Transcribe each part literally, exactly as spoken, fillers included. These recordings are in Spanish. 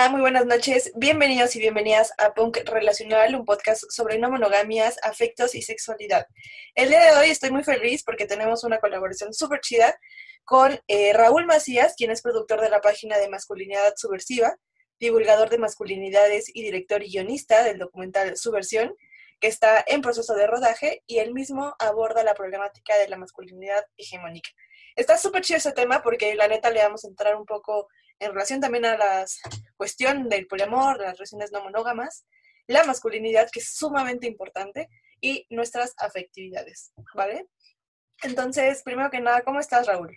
Hola, muy buenas noches. Bienvenidos y bienvenidas a Punk Relacional, un podcast sobre no monogamias, afectos y sexualidad. El día de hoy estoy muy feliz porque tenemos una colaboración súper chida con eh, Raúl Macías, quien es productor de la página de Masculinidad Subversiva, divulgador de masculinidades y director y guionista del documental Subversión, que está en proceso de rodaje, y él mismo aborda la problemática de la masculinidad hegemónica. Está súper chido ese tema porque la neta le vamos a entrar un poco en relación también a la cuestión del poliamor, de las relaciones no monógamas, la masculinidad, que es sumamente importante, y nuestras afectividades, ¿vale? Entonces, primero que nada, ¿cómo estás, Raúl?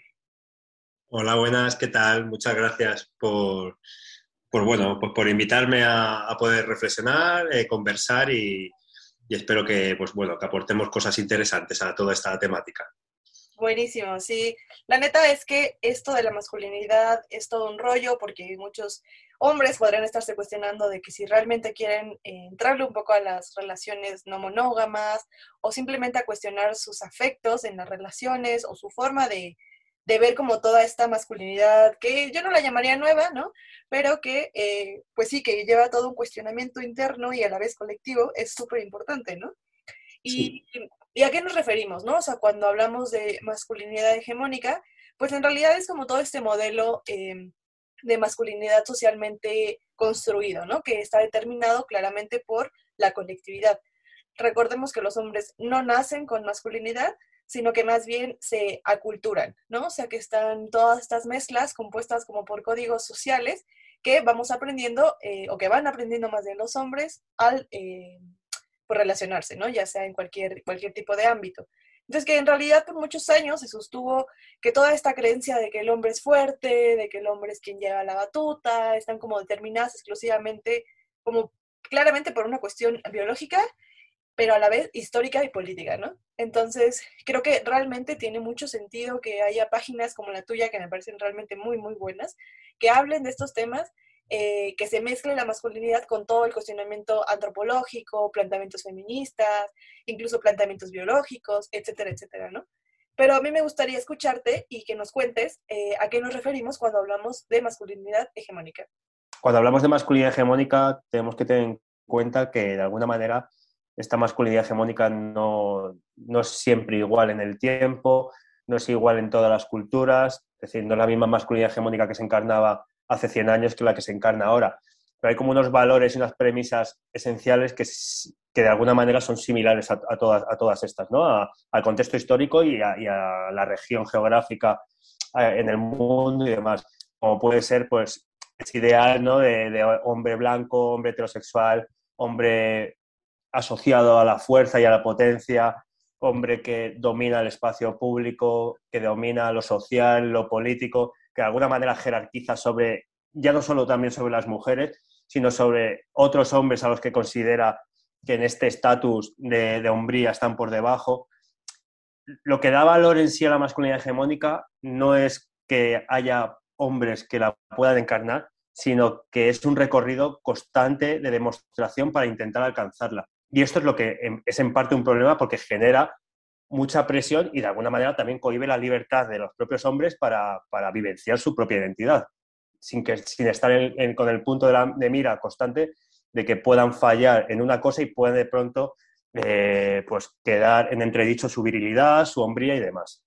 Hola, buenas, ¿qué tal? Muchas gracias por, por bueno, pues por invitarme a, a poder reflexionar, eh, conversar y, y espero que, pues bueno, que aportemos cosas interesantes a toda esta temática. Buenísimo, sí. La neta es que esto de la masculinidad es todo un rollo porque muchos hombres podrían estarse cuestionando de que si realmente quieren eh, entrarle un poco a las relaciones no monógamas o simplemente a cuestionar sus afectos en las relaciones o su forma de, de ver como toda esta masculinidad, que yo no la llamaría nueva, ¿no? Pero que, eh, pues sí, que lleva todo un cuestionamiento interno y a la vez colectivo, es súper importante, ¿no? Sí, Y, ¿Y a qué nos referimos, no? O sea, cuando hablamos de masculinidad hegemónica, pues en realidad es como todo este modelo eh, de masculinidad socialmente construido, ¿no? Que está determinado claramente por la colectividad. Recordemos que los hombres no nacen con masculinidad, sino que más bien se aculturan, ¿no? O sea, que están todas estas mezclas compuestas como por códigos sociales que vamos aprendiendo, eh, o que van aprendiendo más bien los hombres al... Eh, por relacionarse, ¿no? Ya sea en cualquier, cualquier tipo de ámbito. Entonces, que en realidad por muchos años se sostuvo que toda esta creencia de que el hombre es fuerte, de que el hombre es quien lleva la batuta, están como determinadas exclusivamente, como claramente por una cuestión biológica, pero a la vez histórica y política, ¿no? Entonces, creo que realmente tiene mucho sentido que haya páginas como la tuya, que me parecen realmente muy, muy buenas, que hablen de estos temas, eh, que se mezcle la masculinidad con todo el cuestionamiento antropológico, planteamientos feministas, incluso planteamientos biológicos, etcétera, etcétera, ¿no? Pero a mí me gustaría escucharte y que nos cuentes eh, a qué nos referimos cuando hablamos de masculinidad hegemónica. Cuando hablamos de masculinidad hegemónica, tenemos que tener en cuenta que de alguna manera esta masculinidad hegemónica no, no es siempre igual en el tiempo, no es igual en todas las culturas, es decir, no es la misma masculinidad hegemónica que se encarnaba hace cien años que la que se encarna ahora. Pero hay como unos valores y unas premisas esenciales que, que de alguna manera son similares a, a, todas, a todas estas, ¿no? A, al contexto histórico y a, y a la región geográfica eh, en el mundo y demás. Como puede ser, pues, ese ideal, ¿no? de, de hombre blanco, hombre heterosexual, hombre asociado a la fuerza y a la potencia, hombre que domina el espacio público, que domina lo social, lo político, que de alguna manera jerarquiza sobre, ya no solo también sobre las mujeres, sino sobre otros hombres a los que considera que en este estatus de, de hombría están por debajo. Lo que da valor en sí a la masculinidad hegemónica no es que haya hombres que la puedan encarnar, sino que es un recorrido constante de demostración para intentar alcanzarla. Y esto es lo que es en parte un problema porque genera mucha presión y de alguna manera también cohíbe la libertad de los propios hombres para, para vivenciar su propia identidad, sin, que, sin estar en, en, con el punto de, la, de mira constante de que puedan fallar en una cosa y puedan de pronto eh, pues quedar en entredicho su virilidad, su hombría y demás.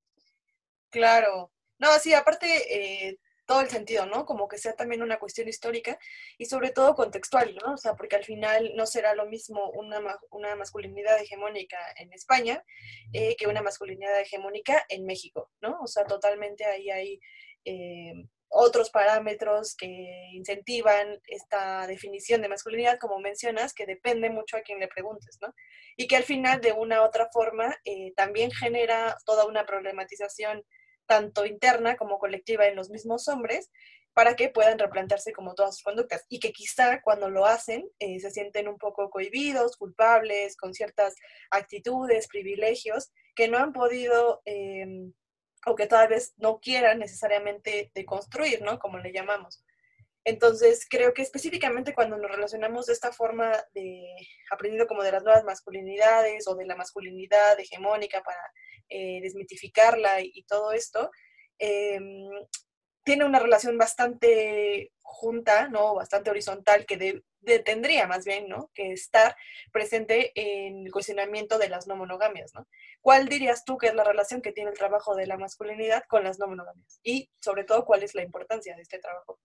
Claro. No, sí, aparte, eh, todo el sentido, ¿no? Como que sea también una cuestión histórica y sobre todo contextual, ¿no? O sea, porque al final no será lo mismo una, ma- una masculinidad hegemónica en España eh, que una masculinidad hegemónica en México, ¿no? O sea, totalmente ahí hay eh, otros parámetros que incentivan esta definición de masculinidad, como mencionas, que depende mucho a quien le preguntes, ¿no? Y que al final, de una u otra forma, eh, también genera toda una problematización tanto interna como colectiva en los mismos hombres, para que puedan replantearse como todas sus conductas y que quizá cuando lo hacen eh, se sienten un poco cohibidos, culpables, con ciertas actitudes, privilegios que no han podido eh, o que tal vez no quieran necesariamente deconstruir, ¿no? Como le llamamos. Entonces, creo que específicamente cuando nos relacionamos de esta forma de aprendiendo como de las nuevas masculinidades o de la masculinidad hegemónica para eh, desmitificarla y, y todo esto, eh, tiene una relación bastante junta, ¿no? Bastante horizontal que de, de, tendría más bien, ¿no? Que estar presente en el cuestionamiento de las no monogamias, ¿no? ¿Cuál dirías tú que es la relación que tiene el trabajo de la masculinidad con las no monogamias? Y sobre todo, ¿cuál es la importancia de este trabajo?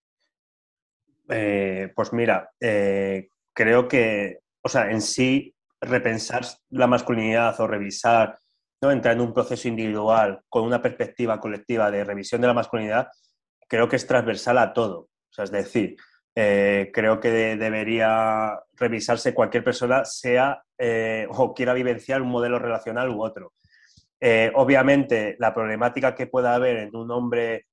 Eh, pues mira, eh, creo que, o sea, en sí, repensar la masculinidad o revisar, ¿no? Entrar en un proceso individual con una perspectiva colectiva de revisión de la masculinidad, creo que es transversal a todo. O sea, es decir, eh, creo que de, debería revisarse cualquier persona, sea eh, o quiera vivenciar un modelo relacional u otro. Eh, obviamente, la problemática que pueda haber en un hombre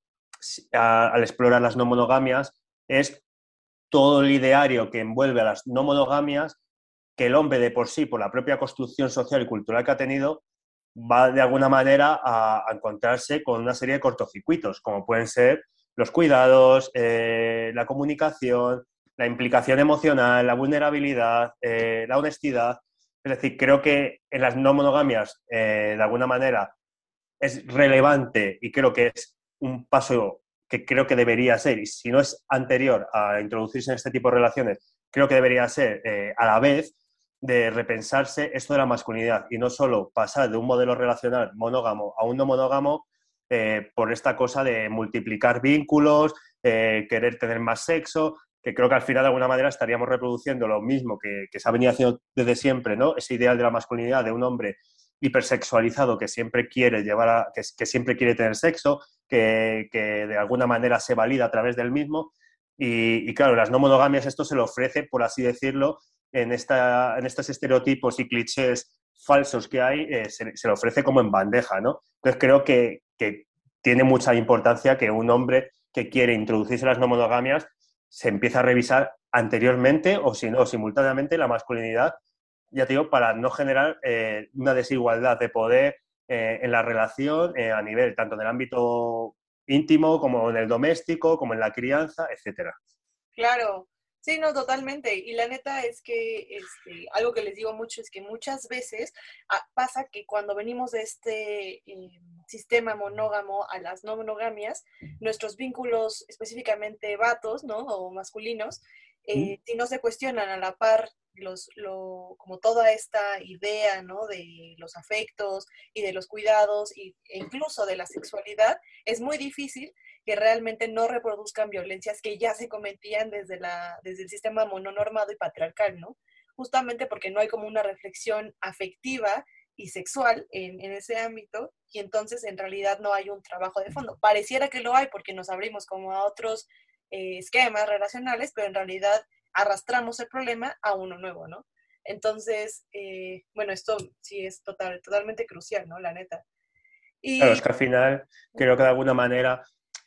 a, al explorar las no monogamias es todo el ideario que envuelve a las no monogamias, que el hombre de por sí, por la propia construcción social y cultural que ha tenido, va de alguna manera a, a encontrarse con una serie de cortocircuitos, como pueden ser los cuidados, eh, la comunicación, la implicación emocional, la vulnerabilidad, eh, la honestidad. Es decir, creo que en las no monogamias, eh, de alguna manera, es relevante y creo que es un paso que creo que debería ser, y si no es anterior a introducirse en este tipo de relaciones, creo que debería ser eh, a la vez de repensarse esto de la masculinidad y no solo pasar de un modelo relacional monógamo a un no monógamo eh, por esta cosa de multiplicar vínculos, eh, querer tener más sexo, que creo que al final de alguna manera estaríamos reproduciendo lo mismo que, que se ha venido haciendo desde siempre, ¿no? Ese ideal de la masculinidad de un hombre hipersexualizado que siempre quiere llevar a, que, que siempre quiere tener sexo, que, que de alguna manera se valida a través del mismo. Y, y claro, las no monogamias esto se lo ofrece, por así decirlo, en, esta, en estos estereotipos y clichés falsos que hay, eh, se, se le ofrece como en bandeja, ¿no? Entonces creo que, que tiene mucha importancia que un hombre que quiere introducirse las no monogamias se empiece a revisar anteriormente o si no, simultáneamente la masculinidad, ya te digo, para no generar eh, una desigualdad de poder eh, en la relación eh, a nivel tanto del ámbito íntimo como en el doméstico, como en la crianza, etcétera. Claro, sí, no, totalmente. Y la neta es que este, algo que les digo mucho es que muchas veces ah, pasa que cuando venimos de este eh, sistema monógamo a las no monogamias, nuestros vínculos, específicamente vatos, ¿no? O masculinos, eh, si no se cuestionan a la par los, lo, como toda esta idea, ¿no? De los afectos y de los cuidados y, e incluso de la sexualidad, es muy difícil que realmente no reproduzcan violencias que ya se cometían desde, la, desde el sistema mononormado y patriarcal, ¿no? Justamente porque no hay como una reflexión afectiva y sexual en, en ese ámbito, y entonces en realidad no hay un trabajo de fondo. Pareciera que lo hay porque nos abrimos como a otros eh, esquemas relacionales, pero en realidad arrastramos el problema a uno nuevo, ¿no? Entonces, eh, bueno, esto sí es total, totalmente crucial, ¿no? La neta. Y... Claro, es que al final creo que de alguna manera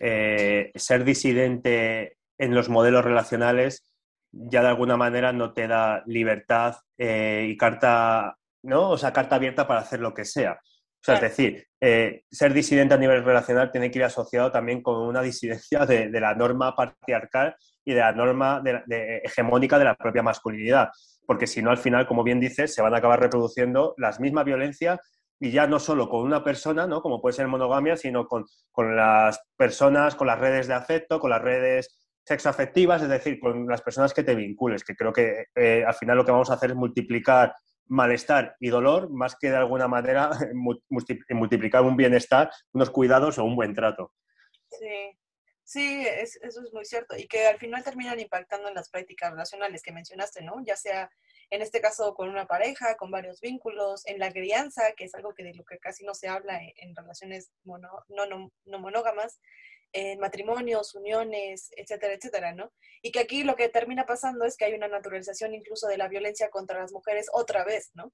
eh, ser disidente en los modelos relacionales ya de alguna manera no te da libertad eh, y carta, ¿no? O sea, carta abierta para hacer lo que sea. O sea, Claro. es decir, eh, ser disidente a nivel relacional tiene que ir asociado también con una disidencia de, de la norma patriarcal y de la norma de, de, hegemónica de la propia masculinidad. Porque si no, al final, como bien dices, se van a acabar reproduciendo las mismas violencias y ya no solo con una persona, ¿no? Como puede ser monogamia, sino con, con las personas, con las redes de afecto, con las redes sexoafectivas, es decir, con las personas que te vincules, que creo que eh, al final lo que vamos a hacer es multiplicar malestar y dolor más que de alguna manera multiplicar un bienestar, unos cuidados o un buen trato. Sí, sí, es, eso es muy cierto. Y que al final terminan impactando en las prácticas relacionales que mencionaste, ¿no? Ya sea en este caso con una pareja, con varios vínculos, en la crianza, que es algo que de lo que casi no se habla en, en relaciones mono, no, no, no monógamas, en matrimonios, uniones, etcétera, etcétera, ¿no? Y que aquí lo que termina pasando es que hay una naturalización incluso de la violencia contra las mujeres otra vez, ¿no?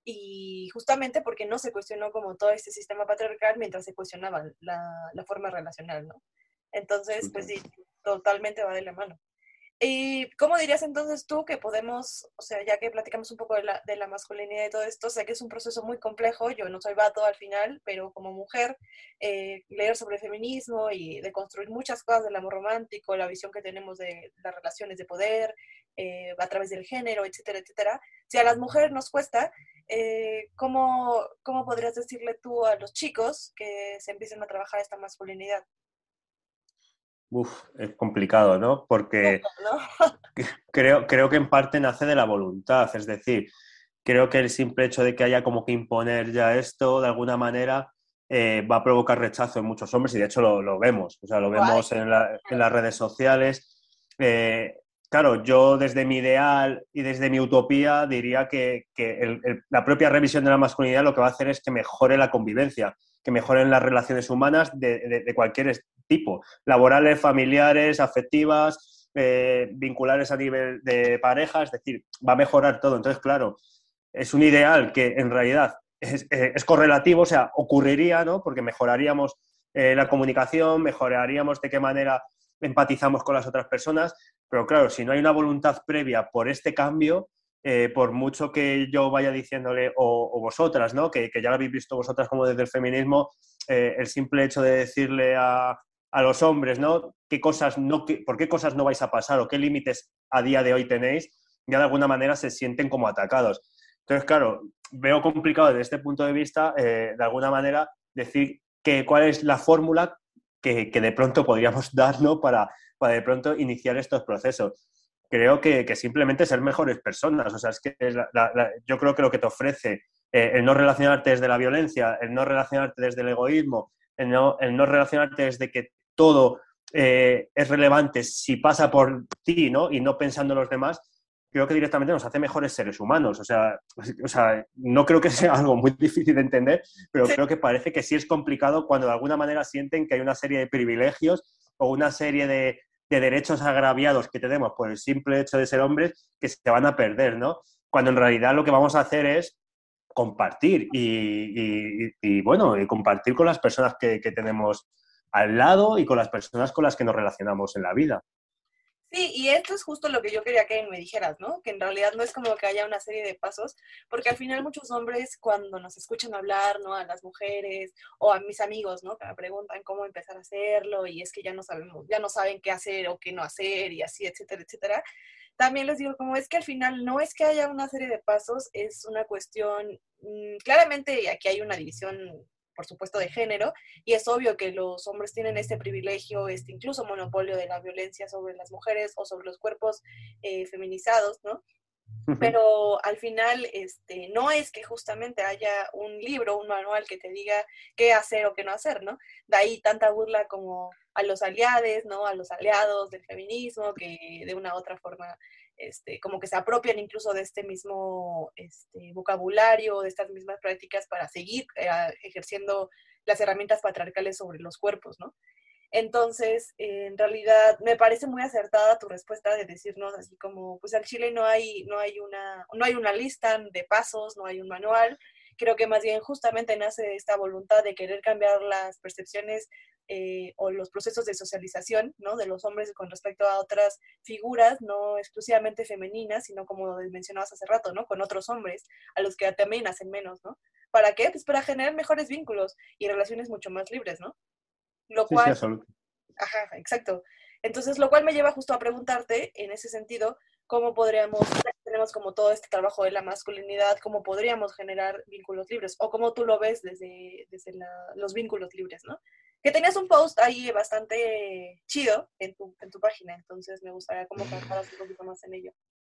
Y justamente porque no se cuestionó como todo este sistema patriarcal mientras se cuestionaba la, la forma relacional, ¿no? Entonces, pues sí, totalmente va de la mano. ¿Y cómo dirías entonces tú que podemos, o sea, ya que platicamos un poco de la, de la masculinidad y todo esto, sé que es un proceso muy complejo, yo no soy vato al final, pero como mujer, eh, leer sobre feminismo y de construir muchas cosas del amor romántico, la visión que tenemos de las relaciones de poder, eh, a través del género, etcétera, etcétera, si a las mujeres nos cuesta, eh, ¿cómo, ¿cómo podrías decirle tú a los chicos que se empiecen a trabajar esta masculinidad? uf, es complicado, ¿no? Porque ¿no? creo, creo que en parte nace de la voluntad, es decir, creo que el simple hecho de que haya como que imponer ya esto, de alguna manera, eh, va a provocar rechazo en muchos hombres y de hecho lo, lo vemos, o sea, lo Guay. vemos en, la, en las redes sociales. Eh, claro, yo desde mi ideal y desde mi utopía diría que, que el, el, la propia revisión de la masculinidad lo que va a hacer es que mejore la convivencia, que mejoren las relaciones humanas de, de, de cualquier tipo, laborales, familiares, afectivas, eh, vinculares a nivel de pareja, es decir, va a mejorar todo. Entonces, claro, es un ideal que en realidad es, es correlativo, o sea, ocurriría, ¿no? Porque mejoraríamos eh, la comunicación, mejoraríamos de qué manera empatizamos con las otras personas, pero claro, si no hay una voluntad previa por este cambio, eh, por mucho que yo vaya diciéndole, o, o vosotras, ¿no? Que, que ya lo habéis visto vosotras como desde el feminismo, eh, el simple hecho de decirle a, a los hombres, ¿no? ¿Qué cosas no, qué, ¿Por qué cosas no vais a pasar o qué límites a día de hoy tenéis? Ya de alguna manera se sienten como atacados. Entonces, claro, veo complicado desde este punto de vista, eh, de alguna manera, decir que, cuál es la fórmula que, que de pronto podríamos dar, ¿no? para, para de pronto iniciar estos procesos. Creo que, que simplemente ser mejores personas. O sea, es que la, la, la, yo creo que lo que te ofrece eh, el no relacionarte desde la violencia, el no relacionarte desde el egoísmo, el no, el no relacionarte desde que todo eh, es relevante si pasa por ti, ¿no? Y no pensando en los demás, creo que directamente nos hace mejores seres humanos. O sea, o sea, no creo que sea algo muy difícil de entender, pero Sí. creo que parece que sí es complicado cuando de alguna manera sienten que hay una serie de privilegios o una serie de, de derechos agraviados que tenemos por el simple hecho de ser hombres que se van a perder, ¿no? Cuando en realidad lo que vamos a hacer es compartir y, y, y bueno, y compartir con las personas que, que tenemos al lado y con las personas con las que nos relacionamos en la vida. Sí, y esto es justo lo que yo quería que me dijeras, ¿no? Que en realidad no es como que haya una serie de pasos, porque al final muchos hombres cuando nos escuchan hablar, ¿no? A las mujeres o a mis amigos, ¿no? Que me preguntan cómo empezar a hacerlo y es que ya no sabemos, ya no saben qué hacer o qué no hacer y así, etcétera, etcétera. También les digo, como es que al final no es que haya una serie de pasos, es una cuestión, mmm, claramente aquí hay una división, por supuesto, de género, y es obvio que los hombres tienen este privilegio, este incluso monopolio de la violencia sobre las mujeres o sobre los cuerpos eh, feminizados, ¿no? Pero al final este, no es que justamente haya un libro, un manual que te diga qué hacer o qué no hacer, ¿no? De ahí tanta burla como a los aliados, ¿no? A los aliados del feminismo que de una u otra forma este, como que se apropian incluso de este mismo este, vocabulario, de estas mismas prácticas para seguir eh, ejerciendo las herramientas patriarcales sobre los cuerpos, ¿no? Entonces, eh, en realidad, me parece muy acertada tu respuesta de decirnos así como, pues al Chile no hay, no hay una, no hay una lista de pasos, no hay un manual. Creo que más bien justamente nace esta voluntad de querer cambiar las percepciones eh, o los procesos de socialización, ¿no? De los hombres con respecto a otras figuras, no exclusivamente femeninas, sino como mencionabas hace rato, ¿no? Con otros hombres, a los que también hacen menos, ¿no? ¿Para qué? Pues para generar mejores vínculos y relaciones mucho más libres, ¿no? Lo Sí, sí, cual, absolutamente. ajá, exacto. Entonces, lo cual me lleva justo a preguntarte, en ese sentido, cómo podríamos, tenemos como todo este trabajo de la masculinidad, cómo podríamos generar vínculos libres, o cómo tú lo ves desde, desde la, los vínculos libres, ¿no? Que tenías un post ahí bastante chido en tu, en tu página, entonces me gustaría como que hablaras un poquito más en ello.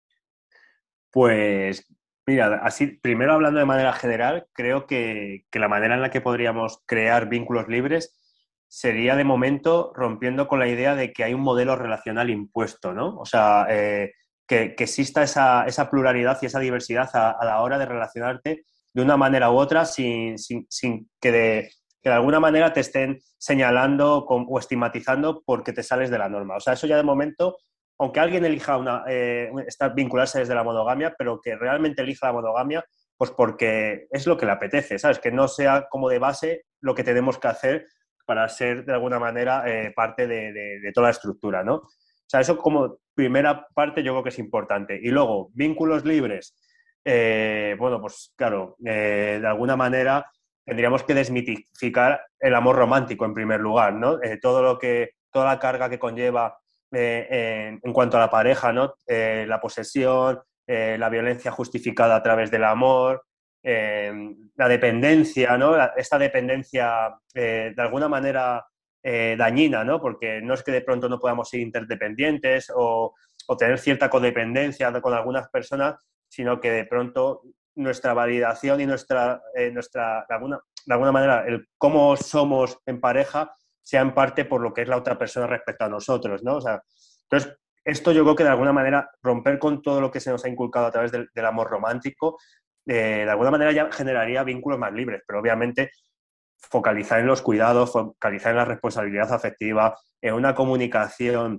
Pues mira, así, primero hablando de manera general, creo que, que la manera en la que podríamos crear vínculos libres sería de momento rompiendo con la idea de que hay un modelo relacional impuesto, ¿no? O sea, eh, que, que exista esa, esa pluralidad y esa diversidad a, a la hora de relacionarte de una manera u otra sin, sin, sin que, de, que de alguna manera te estén señalando con, o estigmatizando porque te sales de la norma. O sea, eso ya de momento, aunque alguien elija una, eh, estar, vincularse desde la monogamia, pero que realmente elija la monogamia, pues porque es lo que le apetece, ¿sabes? Que no sea como de base lo que tenemos que hacer para ser de alguna manera eh, parte de, de, de toda la estructura, ¿no? O sea, eso como primera parte yo creo que es importante. Y luego, vínculos libres. Eh, bueno, pues claro, eh, de alguna manera tendríamos que desmitificar el amor romántico en primer lugar, ¿no? Eh, todo lo que, toda la carga que conlleva eh, en, en cuanto a la pareja, ¿no? Eh, la posesión, eh, la violencia justificada a través del amor, eh, la dependencia, ¿no? Esta dependencia eh, de alguna manera eh, dañina, ¿no? Porque no es que de pronto no podamos ser interdependientes o, o tener cierta codependencia con algunas personas, sino que de pronto nuestra validación y nuestra, eh, nuestra de, alguna, de alguna manera, el cómo somos en pareja sea en parte por lo que es la otra persona respecto a nosotros, ¿no? O sea, entonces, esto yo creo que de alguna manera romper con todo lo que se nos ha inculcado a través del, del amor romántico, eh, de alguna manera ya generaría vínculos más libres, pero obviamente focalizar en los cuidados, focalizar en la responsabilidad afectiva, en una comunicación,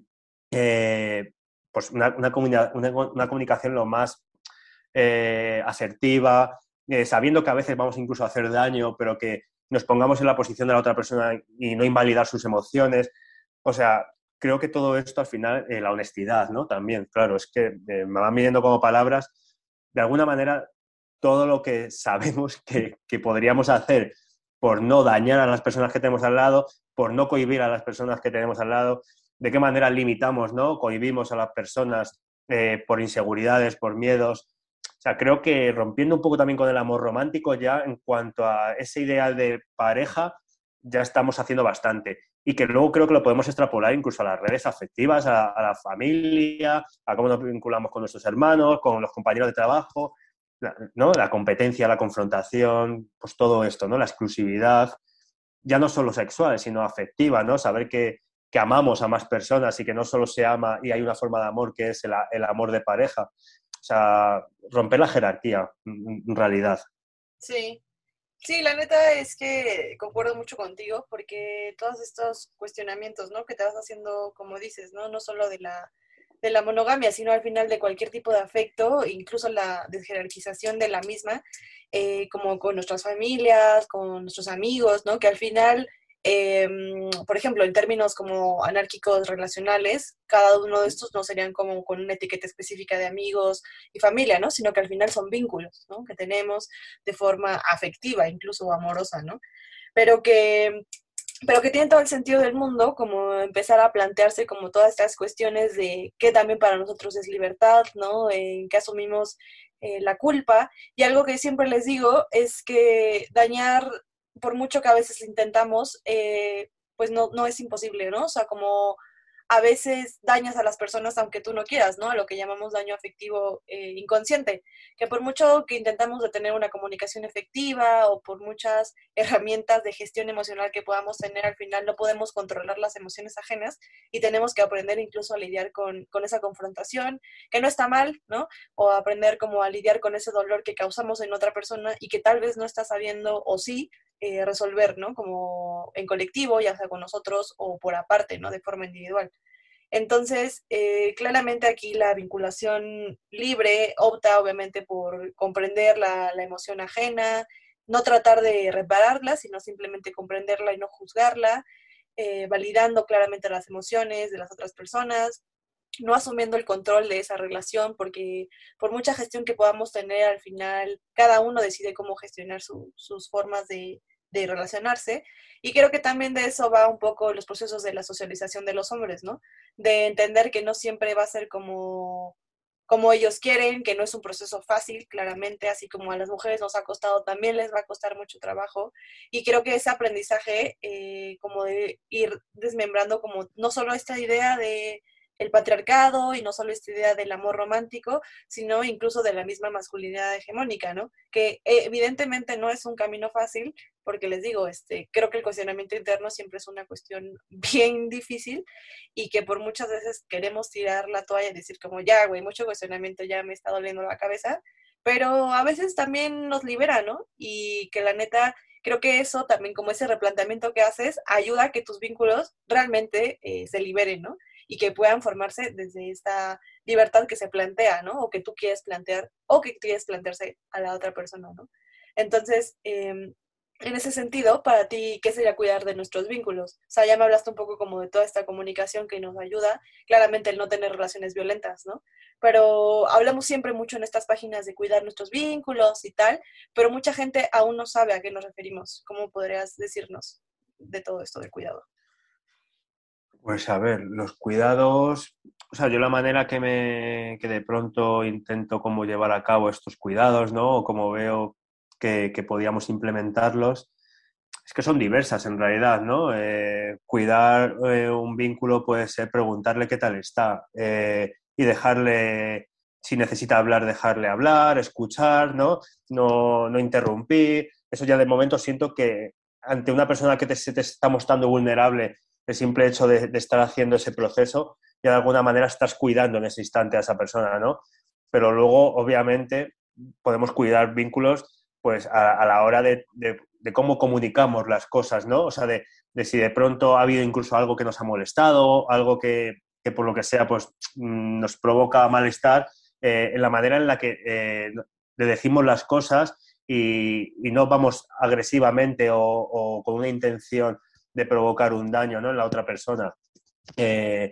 eh, pues una, una, comunica, una, una comunicación lo más eh, asertiva, eh, sabiendo que a veces vamos incluso a hacer daño, pero que nos pongamos en la posición de la otra persona y no invalidar sus emociones. O sea, creo que todo esto al final, eh, la honestidad, ¿no? También, claro, es que eh, me van midiendo como palabras, de alguna manera, todo lo que sabemos que, que podríamos hacer por no dañar a las personas que tenemos al lado, por no cohibir a las personas que tenemos al lado, de qué manera limitamos, ¿no? Cohibimos a las personas eh, por inseguridades, por miedos. O sea, creo que rompiendo un poco también con el amor romántico, ya en cuanto a ese ideal de pareja, ya estamos haciendo bastante. Y que luego creo que lo podemos extrapolar incluso a las redes afectivas, a, a la familia, a cómo nos vinculamos con nuestros hermanos, con los compañeros de trabajo, ¿no? La competencia, la confrontación, pues todo esto, ¿no? La exclusividad, ya no solo sexual, sino afectiva, ¿no? Saber que, que amamos a más personas y que no solo se ama y hay una forma de amor que es el, el amor de pareja. O sea, romper la jerarquía, en realidad. Sí. Sí, la neta es que concuerdo mucho contigo porque todos estos cuestionamientos, ¿no? Que te vas haciendo, como dices, ¿no? No solo de la, de la monogamia, sino al final de cualquier tipo de afecto, incluso la desjerarquización de la misma, eh, como con nuestras familias, con nuestros amigos, ¿no? Que al final, eh, por ejemplo, en términos como anárquicos relacionales, cada uno de estos no serían como con una etiqueta específica de amigos y familia, ¿no? Sino que al final son vínculos, ¿no? Que tenemos de forma afectiva, incluso amorosa, ¿no? Pero que pero que tiene todo el sentido del mundo, como empezar a plantearse como todas estas cuestiones de qué también para nosotros es libertad, ¿no? En qué asumimos eh, la culpa. Y algo que siempre les digo es que dañar, por mucho que a veces intentamos, eh, pues no, no es imposible, ¿no? O sea, como a veces dañas a las personas aunque tú no quieras, ¿no? Lo que llamamos daño afectivo eh, inconsciente, que por mucho que intentamos de tener una comunicación efectiva o por muchas herramientas de gestión emocional que podamos tener, al final no podemos controlar las emociones ajenas y tenemos que aprender incluso a lidiar con, con esa confrontación, que no está mal, ¿no? O aprender como a lidiar con ese dolor que causamos en otra persona y que tal vez no está sabiendo o sí eh, resolver, ¿no? Como en colectivo, ya sea con nosotros o por aparte, ¿no? De forma individual. Entonces, eh, claramente aquí la vinculación libre opta obviamente por comprender la, la emoción ajena, no tratar de repararla, sino simplemente comprenderla y no juzgarla, eh, validando claramente las emociones de las otras personas, no asumiendo el control de esa relación, porque por mucha gestión que podamos tener, al final cada uno decide cómo gestionar su, sus formas de, de relacionarse. Y creo que también de eso va un poco los procesos de la socialización de los hombres, ¿no? De entender que no siempre va a ser como, como ellos quieren, que no es un proceso fácil, claramente, así como a las mujeres nos ha costado, también les va a costar mucho trabajo. Y creo que ese aprendizaje, eh, como de ir desmembrando como no solo esta idea de el patriarcado y no solo esta idea del amor romántico, sino incluso de la misma masculinidad hegemónica, ¿no? Que evidentemente no es un camino fácil, porque les digo, este, creo que el cuestionamiento interno siempre es una cuestión bien difícil y que por muchas veces queremos tirar la toalla y decir como, ya, güey, mucho cuestionamiento, ya me está doliendo la cabeza, pero a veces también nos libera, ¿no? Y que la neta, creo que eso también, como ese replanteamiento que haces, ayuda a que tus vínculos realmente eh, se liberen, ¿no? Y que puedan formarse desde esta libertad que se plantea, ¿no? O que tú quieres plantear, o que quieres plantearse a la otra persona, ¿no? Entonces, eh, en ese sentido, para ti, ¿qué sería cuidar de nuestros vínculos? O sea, ya me hablaste un poco como de toda esta comunicación que nos ayuda, claramente el no tener relaciones violentas, ¿no? Pero hablamos siempre mucho en estas páginas de cuidar nuestros vínculos y tal, pero mucha gente aún no sabe a qué nos referimos. ¿Cómo podrías decirnos de todo esto del cuidado? Pues a ver, los cuidados, o sea, yo la manera que me que de pronto intento como llevar a cabo estos cuidados, ¿no? O como veo que, que podíamos implementarlos, es que son diversas en realidad, ¿no? Eh, cuidar eh, un vínculo puede ser preguntarle qué tal está eh, y dejarle, si necesita hablar, dejarle hablar, escuchar, ¿no? No, no interrumpir. Eso ya de momento siento que ante una persona que te, se te está mostrando vulnerable, el simple hecho de, de estar haciendo ese proceso, ya de alguna manera estás cuidando en ese instante a esa persona, ¿no? Pero luego, obviamente, podemos cuidar vínculos pues a, a la hora de, de, de cómo comunicamos las cosas, ¿no? O sea, de, de si de pronto ha habido incluso algo que nos ha molestado, algo que, que por lo que sea pues nos provoca malestar, eh, en la manera en la que eh, le decimos las cosas y, y no vamos agresivamente o, o con una intención de provocar un daño, ¿no?, en la otra persona. Eh,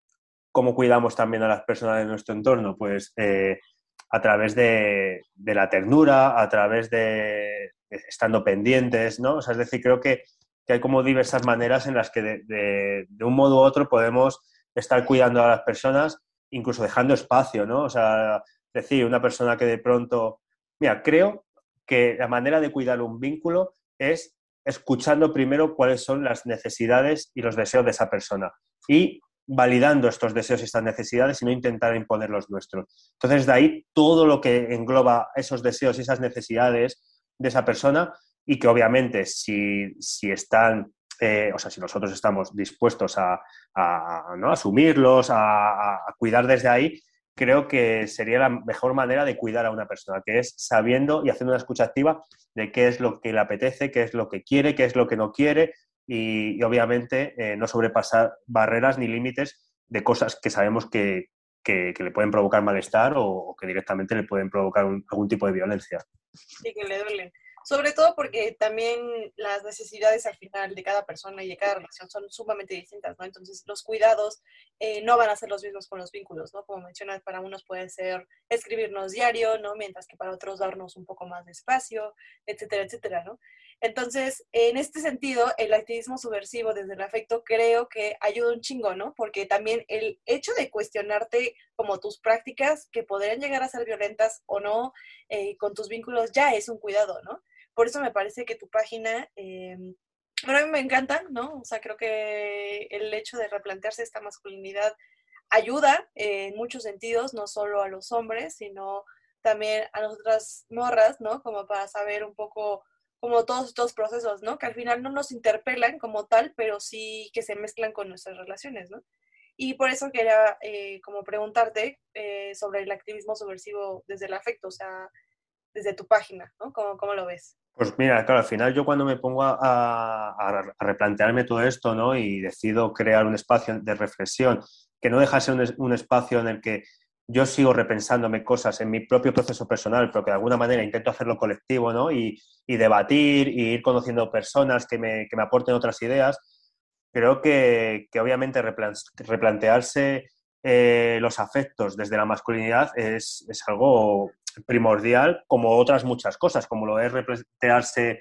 ¿Cómo cuidamos también a las personas de nuestro entorno? Pues eh, a través de, de la ternura, a través de, de estando pendientes, ¿no? O sea, es decir, creo que, que hay como diversas maneras en las que de, de, de un modo u otro podemos estar cuidando a las personas, incluso dejando espacio, ¿no? O sea, es decir, una persona que de pronto... Mira, creo que la manera de cuidar un vínculo es escuchando primero cuáles son las necesidades y los deseos de esa persona y validando estos deseos y estas necesidades y no intentar imponer los nuestros. Entonces, de ahí todo lo que engloba esos deseos y esas necesidades de esa persona y que obviamente si, si están, eh, o sea, si nosotros estamos dispuestos a, a, ¿no?, asumirlos, a, a cuidar desde ahí, creo que sería la mejor manera de cuidar a una persona, que es sabiendo y haciendo una escucha activa de qué es lo que le apetece, qué es lo que quiere, qué es lo que no quiere y, y obviamente eh, no sobrepasar barreras ni límites de cosas que sabemos que, que, que le pueden provocar malestar o, o que directamente le pueden provocar un, algún tipo de violencia. Sí, que le duelen. Sobre todo porque también las necesidades al final de cada persona y de cada relación son sumamente distintas, ¿no? Entonces los cuidados eh, no van a ser los mismos con los vínculos, ¿no? Como mencionas, para unos puede ser escribirnos diario, ¿no? Mientras que para otros darnos un poco más de espacio, etcétera, etcétera, ¿no? Entonces, en este sentido, el activismo subversivo desde el afecto creo que ayuda un chingo, ¿no? Porque también el hecho de cuestionarte como tus prácticas que podrían llegar a ser violentas o no eh, con tus vínculos ya es un cuidado, ¿no? Por eso me parece que tu página, eh, bueno, a mí me encanta, ¿no? O sea, creo que el hecho de replantearse esta masculinidad ayuda eh, en muchos sentidos, no solo a los hombres, sino también a nosotras morras, ¿no? Como para saber un poco como todos estos procesos, ¿no? Que al final no nos interpelan como tal, pero sí que se mezclan con nuestras relaciones, ¿no? Y por eso quería eh, como preguntarte eh, sobre el activismo subversivo desde el afecto, o sea, desde tu página, ¿no? ¿Cómo, cómo lo ves? Pues mira, claro, al final yo cuando me pongo a, a, a replantearme todo esto, ¿no?, y decido crear un espacio de reflexión, que no deja de ser un, un espacio en el que yo sigo repensándome cosas en mi propio proceso personal, pero que de alguna manera intento hacerlo colectivo, ¿no?, y, y debatir, y ir conociendo personas que me, que me aporten otras ideas. Creo que, que obviamente replantearse eh, los afectos desde la masculinidad es, es algo primordial, como otras muchas cosas, como lo es replantearse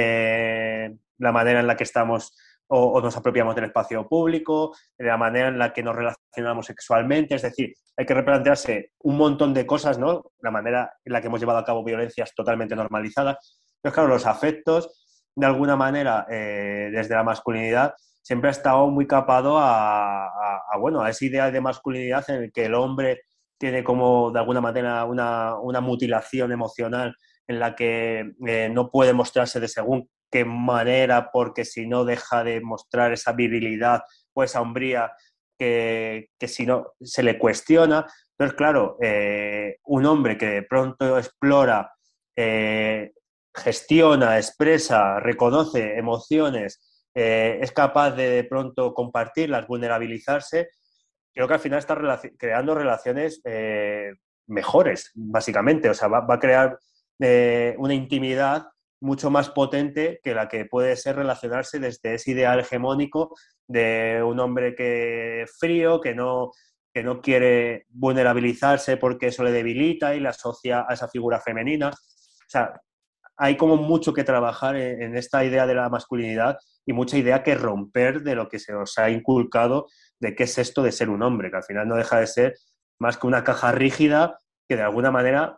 eh, la manera en la que estamos o, o nos apropiamos del espacio público, la manera en la que nos relacionamos sexualmente, es decir, hay que replantearse un montón de cosas, ¿no? La manera en la que hemos llevado a cabo violencias totalmente normalizadas. Pero claro, los afectos, de alguna manera, eh, desde la masculinidad, siempre ha estado muy capado a, a, a, bueno, a esa idea de masculinidad en el que el hombre tiene como, de alguna manera, una, una mutilación emocional en la que eh, no puede mostrarse de según qué manera, porque si no deja de mostrar esa virilidad o esa hombría que, que si no se le cuestiona. Entonces, claro, eh, un hombre que de pronto explora, eh, gestiona, expresa, reconoce emociones, eh, es capaz de de pronto compartirlas, vulnerabilizarse, creo que al final está relac- creando relaciones eh, mejores, básicamente. O sea, va, va a crear eh, una intimidad mucho más potente que la que puede ser relacionarse desde ese ideal hegemónico de un hombre que frío, que no, que no quiere vulnerabilizarse porque eso le debilita y le asocia a esa figura femenina. O sea, hay como mucho que trabajar en, en esta idea de la masculinidad y mucha idea que romper de lo que se os ha inculcado de qué es esto de ser un hombre, que al final no deja de ser más que una caja rígida que de alguna manera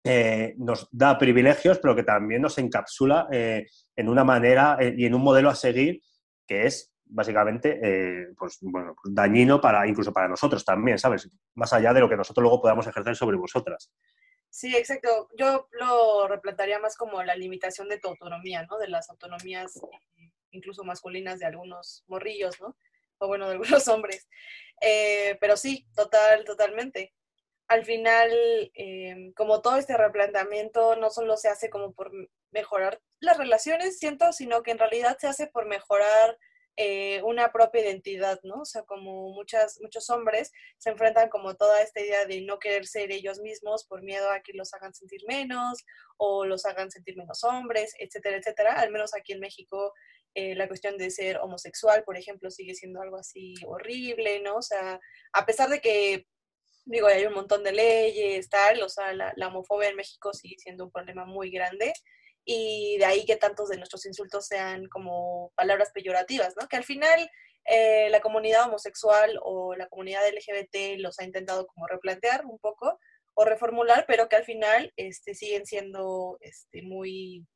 eh, nos da privilegios, pero que también nos encapsula eh, en una manera eh, y en un modelo a seguir que es básicamente eh, pues, bueno, pues dañino para, incluso para nosotros también, ¿sabes? Más allá de lo que nosotros luego podamos ejercer sobre vosotras. Sí, exacto. Yo lo replantearía más como la limitación de tu autonomía, ¿no? De las autonomías eh, incluso masculinas de algunos morrillos, ¿no? O bueno, de algunos hombres. Eh, pero sí, total, totalmente. Al final, eh, como todo este replanteamiento no solo se hace como por mejorar las relaciones, siento, sino que en realidad se hace por mejorar eh, una propia identidad, ¿no? O sea, como muchas, muchos hombres se enfrentan como toda esta idea de no querer ser ellos mismos por miedo a que los hagan sentir menos o los hagan sentir menos hombres, etcétera, etcétera. Al menos aquí en México eh, la cuestión de ser homosexual, por ejemplo, sigue siendo algo así horrible, ¿no? O sea, a pesar de que digo, hay un montón de leyes, tal, o sea, la, la homofobia en México sigue siendo un problema muy grande y de ahí que tantos de nuestros insultos sean como palabras peyorativas, ¿no? Que al final eh, la comunidad homosexual o la comunidad L G B T los ha intentado como replantear un poco o reformular, pero que al final este, siguen siendo este, muy,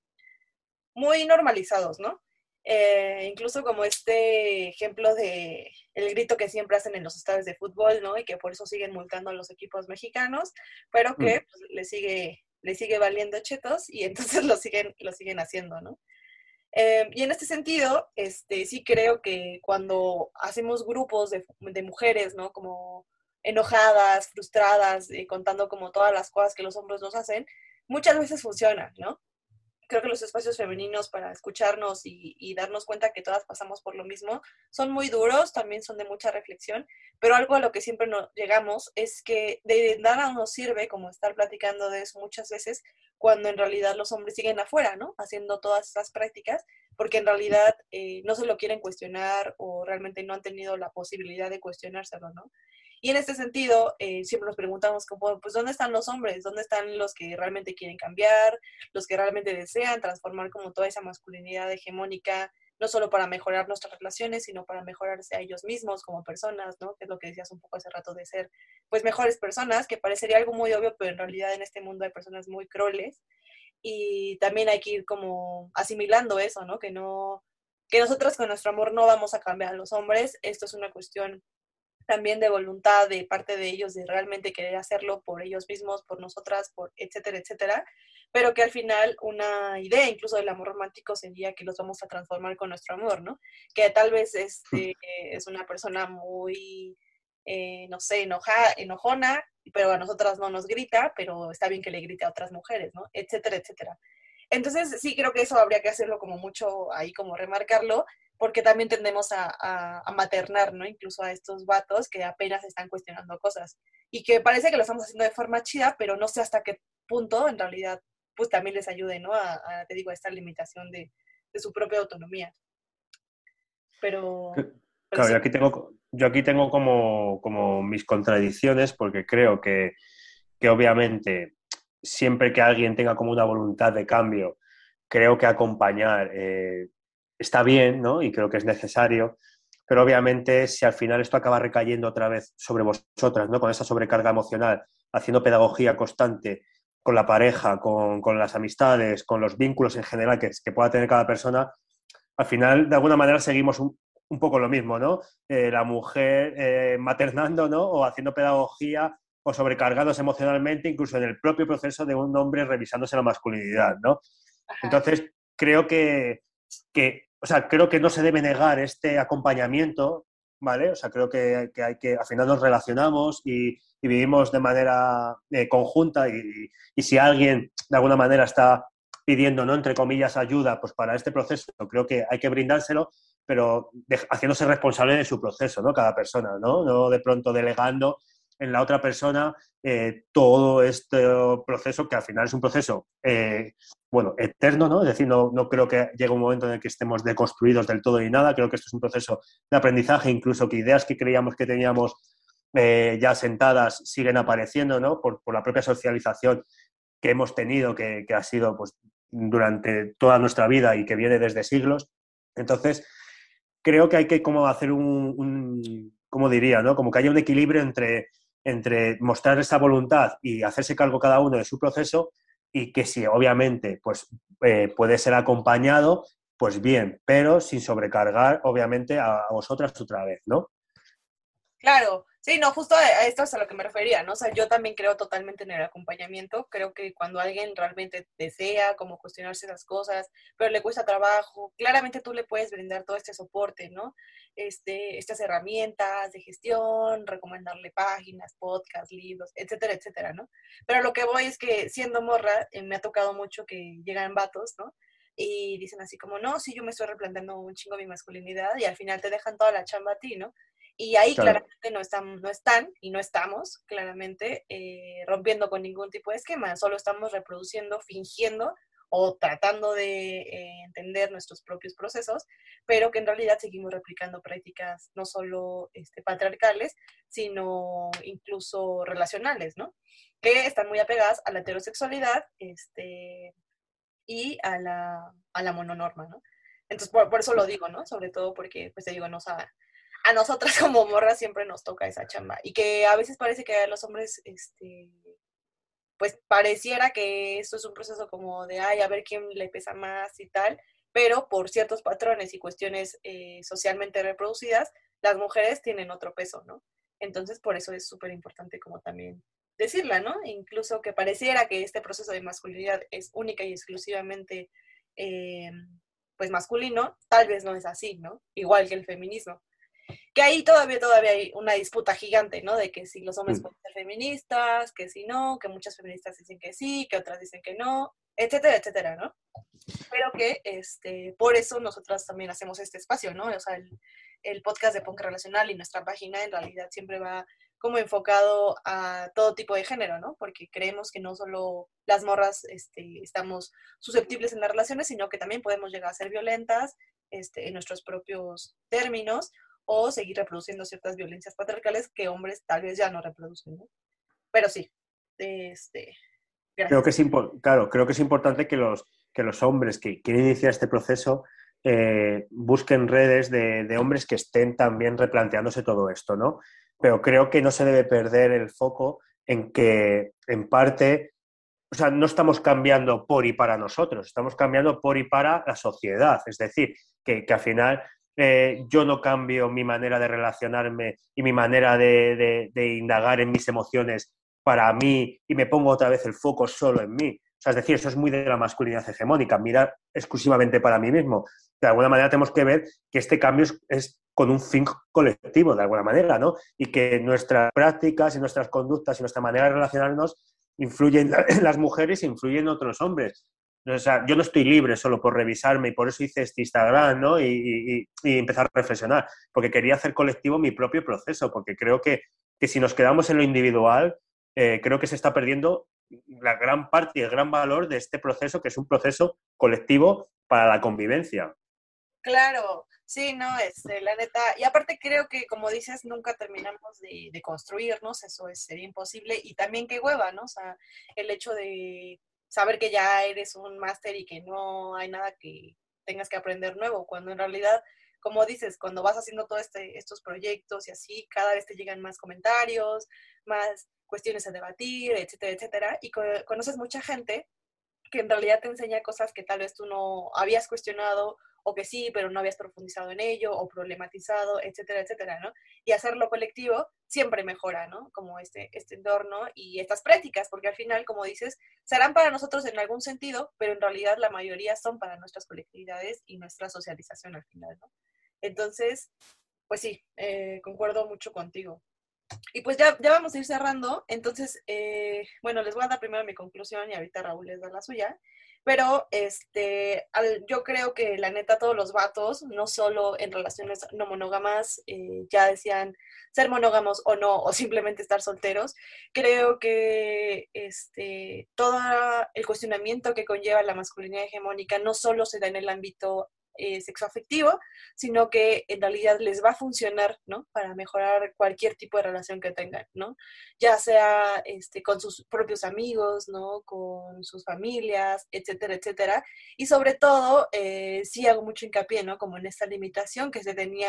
muy normalizados, ¿no? Eh, incluso como este ejemplo de el grito que siempre hacen en los estadios de fútbol, ¿no? Y que por eso siguen multando a los equipos mexicanos, pero que Mm. pues, le sigue le sigue valiendo chetos y entonces lo siguen lo siguen haciendo, ¿no? Eh, y en este sentido, este, sí creo que cuando hacemos grupos de, de mujeres, ¿no? Como enojadas, frustradas, eh, contando como todas las cosas que los hombres nos hacen, muchas veces funciona, ¿no? Creo que los espacios femeninos para escucharnos y, y, darnos cuenta que todas pasamos por lo mismo son muy duros, también son de mucha reflexión, pero algo a lo que siempre nos llegamos es que de nada nos sirve como estar platicando de eso muchas veces cuando en realidad los hombres siguen afuera, ¿no? Haciendo todas esas prácticas, porque en realidad eh, no se lo quieren cuestionar o realmente no han tenido la posibilidad de cuestionárselo, ¿no? Y en este sentido, eh, siempre nos preguntamos como, pues, ¿dónde están los hombres? ¿Dónde están los que realmente quieren cambiar? Los que realmente desean transformar como toda esa masculinidad hegemónica, no solo para mejorar nuestras relaciones, sino para mejorarse a ellos mismos como personas, ¿no? Que es lo que decías un poco hace rato de ser, pues, mejores personas, que parecería algo muy obvio, pero en realidad en este mundo hay personas muy crueles y también hay que ir como asimilando eso, ¿no? Que no, que nosotras con nuestro amor no vamos a cambiar a los hombres, esto es una cuestión también de voluntad de parte de ellos de realmente querer hacerlo por ellos mismos, por nosotras, por etcétera, etcétera, pero que al final una idea incluso del amor romántico sería que los vamos a transformar con nuestro amor, ¿no? Que tal vez este, es una persona muy, eh, no sé, enoja, enojona, pero a nosotras no nos grita, pero está bien que le grite a otras mujeres, ¿no? Etcétera, etcétera. Entonces sí creo que eso habría que hacerlo como mucho ahí, como remarcarlo, porque también tendemos a, a, a maternar, ¿no? Incluso a estos vatos que apenas están cuestionando cosas y que parece que lo estamos haciendo de forma chida, pero no sé hasta qué punto en realidad pues también les ayude, ¿no? A, a te digo, a esta limitación de, de su propia autonomía. Pero, pero Claro, sí. yo aquí tengo, yo aquí tengo como, como mis contradicciones porque creo que, que obviamente siempre que alguien tenga como una voluntad de cambio, creo que acompañar eh, está bien, ¿no? Y creo que es necesario, pero obviamente si al final esto acaba recayendo otra vez sobre vosotras, ¿no? Con esa sobrecarga emocional, haciendo pedagogía constante con la pareja, con, con las amistades, con los vínculos en general que, que pueda tener cada persona, al final de alguna manera seguimos un, un poco lo mismo, ¿no? Eh, la mujer eh, maternando, ¿no? O haciendo pedagogía o sobrecargándose emocionalmente, incluso en el propio proceso de un hombre revisándose la masculinidad, ¿no? Ajá. Entonces, creo que, que, o sea, creo que no se debe negar este acompañamiento, ¿vale? O sea, creo que, que hay que, al final nos relacionamos y, y vivimos de manera eh, conjunta y, y si alguien de alguna manera está pidiendo, ¿no? Entre comillas, ayuda pues para este proceso, creo que hay que brindárselo, pero de, haciéndose responsable de su proceso, ¿no? Cada persona, ¿no? No de pronto delegando en la otra persona eh, todo este proceso que al final es un proceso, eh, bueno, eterno, ¿no? Es decir, no, no creo que llegue un momento en el que estemos deconstruidos del todo ni nada, creo que esto es un proceso de aprendizaje, incluso que ideas que creíamos que teníamos eh, ya sentadas siguen apareciendo, ¿no? Por, por la propia socialización que hemos tenido, que, que ha sido pues, durante toda nuestra vida y que viene desde siglos. Entonces, creo que hay que como hacer un, un ¿cómo diría? ¿No? Como que haya un equilibrio entre, entre mostrar esa voluntad y hacerse cargo cada uno de su proceso, y que si obviamente pues, eh, puede ser acompañado, pues bien, pero sin sobrecargar obviamente a, a vosotras otra vez, ¿no? Claro, sí, no, justo a a esto es a lo que me refería, ¿no? O sea, yo también creo totalmente en el acompañamiento. Creo que cuando alguien realmente desea como cuestionarse las cosas, pero le cuesta trabajo, claramente tú le puedes brindar todo este soporte, ¿no? Este, estas herramientas de gestión, recomendarle páginas, podcasts, libros, etcétera, etcétera, ¿no? Pero lo que voy es que siendo morra, eh, me ha tocado mucho que llegan vatos, ¿no? Y dicen así como, no, sí, yo me estoy replanteando un chingo mi masculinidad, y al final te dejan toda la chamba a ti, ¿no? Y ahí Claro. claramente no están, no están y no estamos claramente eh, rompiendo con ningún tipo de esquema, solo estamos reproduciendo, fingiendo o tratando de eh, entender nuestros propios procesos, pero que en realidad seguimos replicando prácticas no solo este, patriarcales, sino incluso relacionales, ¿no? Que están muy apegadas a la heterosexualidad este, y a la, a la mononorma, ¿no? Entonces, por, por eso lo digo, ¿no? Sobre todo porque, pues te digo, no sabe a nosotras como morras siempre nos toca esa chamba. Y que a veces parece que a los hombres, este, pues pareciera que esto es un proceso como de, ay, a ver quién le pesa más y tal, pero por ciertos patrones y cuestiones eh, socialmente reproducidas, las mujeres tienen otro peso, ¿no? Entonces, por eso es súper importante como también decirla, ¿no? Incluso que pareciera que este proceso de masculinidad es única y exclusivamente, eh, pues, masculino, tal vez no es así, ¿no? Igual que el feminismo. Que ahí todavía, todavía hay una disputa gigante, ¿no? De que si los hombres pueden ser feministas, que si no, que muchas feministas dicen que sí, que otras dicen que no, etcétera, etcétera, ¿no? Pero que este, por eso nosotras también hacemos este espacio, ¿no? O sea, el, el podcast de Punk Relacional y nuestra página en realidad siempre va como enfocado a todo tipo de género, ¿no? Porque creemos que no solo las morras este, estamos susceptibles en las relaciones, sino que también podemos llegar a ser violentas este, en nuestros propios términos, o seguir reproduciendo ciertas violencias patriarcales que hombres tal vez ya no reproducen, ¿no? Pero sí, este, Creo gracias. que es impo- claro, creo que es importante que los, que los hombres que quieren iniciar este proceso eh, busquen redes de, de hombres que estén también replanteándose todo esto, ¿no? Pero creo que no se debe perder el foco en que, en parte, o sea, no estamos cambiando por y para nosotros, estamos cambiando por y para la sociedad. Es decir, que, que al final eh, yo no cambio mi manera de relacionarme y mi manera de, de, de indagar en mis emociones para mí y me pongo otra vez el foco solo en mí. O sea, es decir, eso es muy de la masculinidad hegemónica, mirar exclusivamente para mí mismo. De alguna manera tenemos que ver que este cambio es, es con un fin colectivo, de alguna manera, ¿no? Y que nuestras prácticas y nuestras conductas y nuestra manera de relacionarnos influyen en las mujeres e influyen en otros hombres. O sea, yo no estoy libre solo por revisarme y por eso hice este Instagram, ¿no? Y, y, y empezar a reflexionar, porque quería hacer colectivo mi propio proceso, porque creo que, que si nos quedamos en lo individual, eh, creo que se está perdiendo la gran parte y el gran valor de este proceso, que es un proceso colectivo para la convivencia. Claro, sí, no, este, la neta, y aparte creo que, como dices, nunca terminamos de, de construirnos, eso es, sería imposible, y también qué hueva, ¿no? O sea, el hecho de saber que ya eres un máster y que no hay nada que tengas que aprender nuevo, cuando en realidad, como dices, cuando vas haciendo todos este, estos proyectos y así, cada vez te llegan más comentarios, más cuestiones a debatir, etcétera, etcétera, y co- conoces mucha gente que en realidad te enseña cosas que tal vez tú no habías cuestionado, o que sí, pero no habías profundizado en ello, o problematizado, etcétera, etcétera, ¿no? Y hacerlo colectivo siempre mejora, ¿no? Como este, este entorno y estas prácticas, porque al final, como dices, serán para nosotros en algún sentido, pero en realidad la mayoría son para nuestras colectividades y nuestra socialización al final, ¿no? Entonces, pues sí, eh, concuerdo mucho contigo. Y pues ya, ya vamos a ir cerrando, entonces, eh, bueno, les voy a dar primero mi conclusión y ahorita Raúl les da la suya, pero este, al, yo creo que la neta todos los vatos, no solo en relaciones no monógamas, eh, ya decían ser monógamos o no, o simplemente estar solteros, creo que este, todo el cuestionamiento que conlleva la masculinidad hegemónica no solo se da en el ámbito eh, sexoafectivo, sino que en realidad les va a funcionar, ¿no? Para mejorar cualquier tipo de relación que tengan, ¿no? Ya sea este, con sus propios amigos, ¿no? Con sus familias, etcétera, etcétera. Y sobre todo, eh, sí hago mucho hincapié, ¿no? Como en esta limitación que se tenía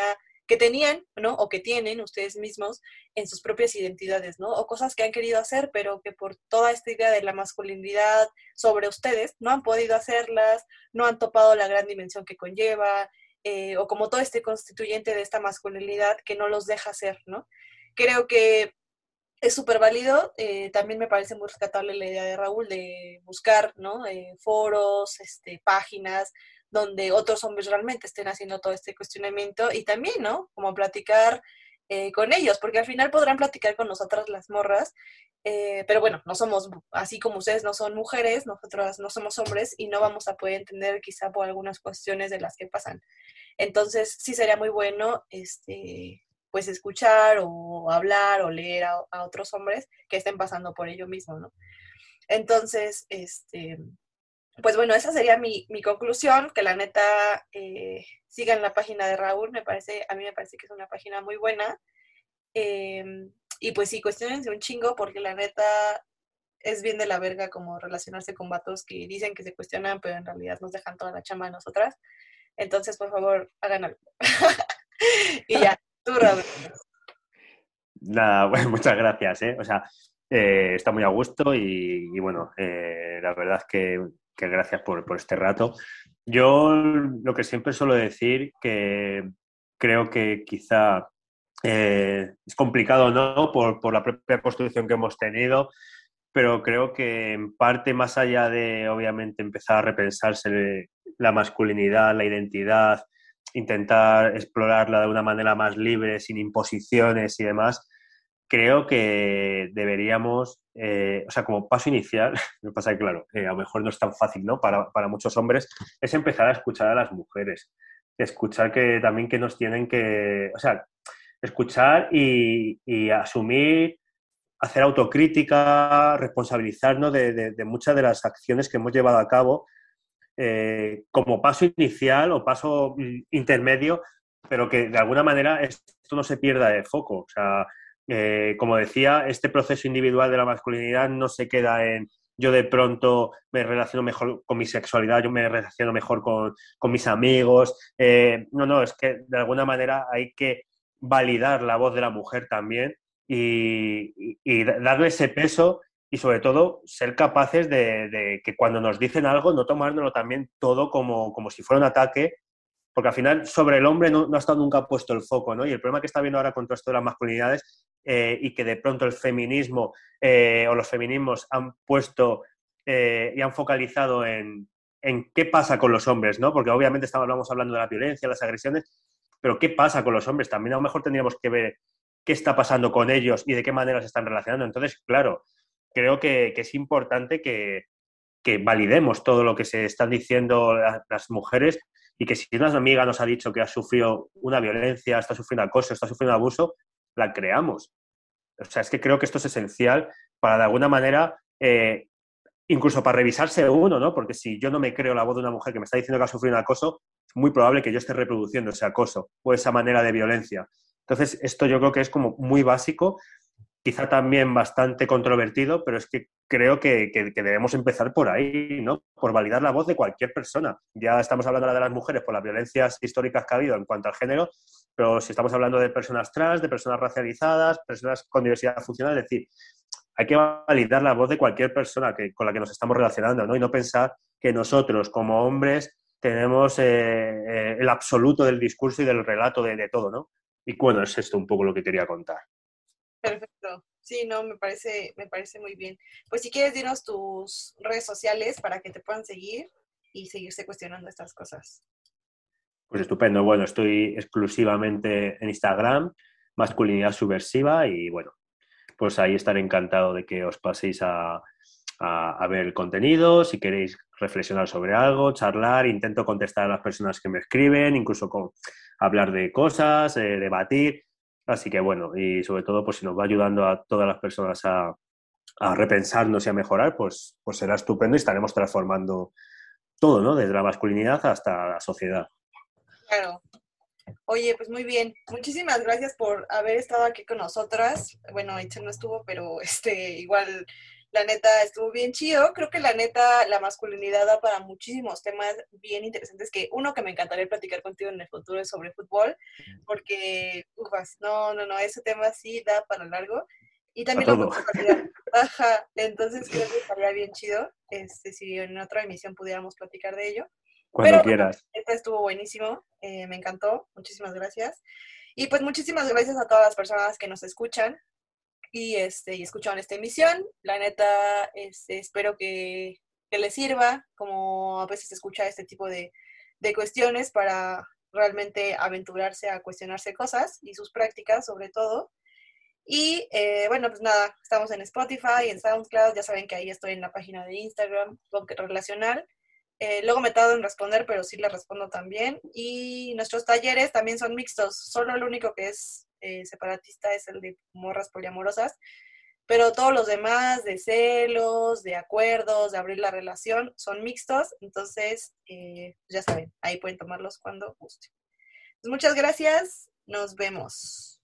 que tenían, ¿no? O que tienen ustedes mismos en sus propias identidades, ¿no? O cosas que han querido hacer, pero que por toda esta idea de la masculinidad sobre ustedes no han podido hacerlas, no han topado la gran dimensión que conlleva, eh, o como todo este constituyente de esta masculinidad que no los deja hacer, ¿no? Creo que es súper válido. Eh, también me parece muy rescatable la idea de Raúl de buscar, ¿no? Eh, foros, este, páginas donde otros hombres realmente estén haciendo todo este cuestionamiento y también, ¿no? Como platicar eh, con ellos, porque al final podrán platicar con nosotras las morras, eh, pero bueno, no somos, así como ustedes no son mujeres, nosotras no somos hombres y no vamos a poder entender quizá por algunas cuestiones de las que pasan. Entonces, sí sería muy bueno, este, pues escuchar o hablar o leer a, a otros hombres que estén pasando por ello mismo, ¿no? Entonces, este, pues bueno, esa sería mi, mi conclusión, que la neta eh, sigan la página de Raúl, me parece, a mí me parece que es una página muy buena. Eh, y pues sí, cuestionense un chingo, porque la neta es bien de la verga como relacionarse con vatos que dicen que se cuestionan, pero en realidad nos dejan toda la chamba a nosotras. Entonces, por favor, hagan algo. Y ya, tú, Raúl. Nada, bueno, muchas gracias, ¿eh? O sea, eh, está muy a gusto y, y bueno, eh, la verdad es que, que gracias por, por este rato. Yo lo que siempre suelo decir, que creo que quizá eh, es complicado, ¿no? Por, por la propia construcción que hemos tenido, pero creo que en parte, más allá de, obviamente, empezar a repensarse la masculinidad, la identidad, intentar explorarla de una manera más libre, sin imposiciones y demás, creo que deberíamos, eh, o sea, como paso inicial, me pasa que, claro, eh, a lo mejor no es tan fácil, ¿no? Para, para muchos hombres, es empezar a escuchar a las mujeres, escuchar que también que nos tienen que, o sea, escuchar y, y asumir, hacer autocrítica, responsabilizarnos de, de, de muchas de las acciones que hemos llevado a cabo eh, como paso inicial o paso mm, intermedio, pero que de alguna manera esto no se pierda de foco. O sea, eh, como decía, este proceso individual de la masculinidad no se queda en yo de pronto me relaciono mejor con mi sexualidad, yo me relaciono mejor con, con mis amigos. Eh, no, no, es que de alguna manera hay que validar la voz de la mujer también y, y, y darle ese peso y sobre todo ser capaces de, de que cuando nos dicen algo no tomárnoslo también todo como, como si fuera un ataque, porque al final sobre el hombre no, no ha estado nunca puesto el foco, ¿no? Y el problema que está viendo ahora con todo esto de las masculinidades eh, y que de pronto el feminismo eh, o los feminismos han puesto eh, y han focalizado en, en qué pasa con los hombres, ¿no? Porque obviamente estamos hablando de la violencia, las agresiones, pero ¿qué pasa con los hombres? También a lo mejor tendríamos que ver qué está pasando con ellos y de qué manera se están relacionando. Entonces, claro, creo que, que es importante que, que validemos todo lo que se están diciendo las, las mujeres y que si una amiga nos ha dicho que ha sufrido una violencia, está sufriendo acoso, está sufriendo abuso, la creamos. O sea, es que creo que esto es esencial para, de alguna manera, eh, incluso para revisarse uno, ¿no? Porque si yo no me creo la voz de una mujer que me está diciendo que ha sufrido un acoso, es muy probable que yo esté reproduciendo ese acoso o esa manera de violencia. Entonces, esto yo creo que es como muy básico, quizá también bastante controvertido, pero es que creo que, que, que debemos empezar por ahí, ¿no? Por validar la voz de cualquier persona. Ya estamos hablando ahora de las mujeres por las violencias históricas que ha habido en cuanto al género, pero si estamos hablando de personas trans, de personas racializadas, personas con diversidad funcional, es decir, hay que validar la voz de cualquier persona que, con la que nos estamos relacionando, ¿no? Y no pensar que nosotros, como hombres, tenemos eh, eh, el absoluto del discurso y del relato de, de todo, ¿no? Y bueno, es esto un poco lo que quería contar. Perfecto. Sí, no, me parece, me parece muy bien. Pues si quieres, dinos tus redes sociales para que te puedan seguir y seguirse cuestionando estas cosas. Pues estupendo. Bueno, estoy exclusivamente en Instagram, Masculinidad Subversiva, y bueno, pues ahí estaré encantado de que os paséis a, a, a ver el contenido, si queréis reflexionar sobre algo, charlar, intento contestar a las personas que me escriben, incluso con, hablar de cosas, eh, debatir. Así que bueno, y sobre todo, pues si nos va ayudando a todas las personas a, a repensarnos y a mejorar, pues, pues será estupendo y estaremos transformando todo, ¿no? Desde la masculinidad hasta la sociedad. Claro. Oye, pues muy bien. Muchísimas gracias por haber estado aquí con nosotras. Bueno, Itzel no estuvo, pero este, igual La neta estuvo bien chido. Creo que la neta, la masculinidad da para muchísimos temas bien interesantes que uno que me encantaría platicar contigo en el futuro es sobre fútbol, porque, ufas, no, no, no, ese tema sí da para largo. Y también la homosexualidad. Ajá, entonces creo que estaría bien chido este, si en otra emisión pudiéramos platicar de ello. Cuando Pero quieras. Este estuvo buenísimo, eh, me encantó, muchísimas gracias. Y pues muchísimas gracias a todas las personas que nos escuchan y, este, y escucharon esta emisión. La neta, este, espero que, que les sirva, como a veces escucha este tipo de, de cuestiones para realmente aventurarse a cuestionarse cosas y sus prácticas sobre todo. Y eh, bueno, pues nada, estamos en Spotify, en SoundCloud, ya saben que ahí estoy en la página de Instagram, Relacional. Eh, luego me tardo en responder, pero sí le respondo también. Y nuestros talleres también son mixtos, solo el único que es eh, separatista es el de morras poliamorosas, pero todos los demás de celos, de acuerdos, de abrir la relación, son mixtos, entonces eh, ya saben, ahí pueden tomarlos cuando gusten. Pues muchas gracias, nos vemos.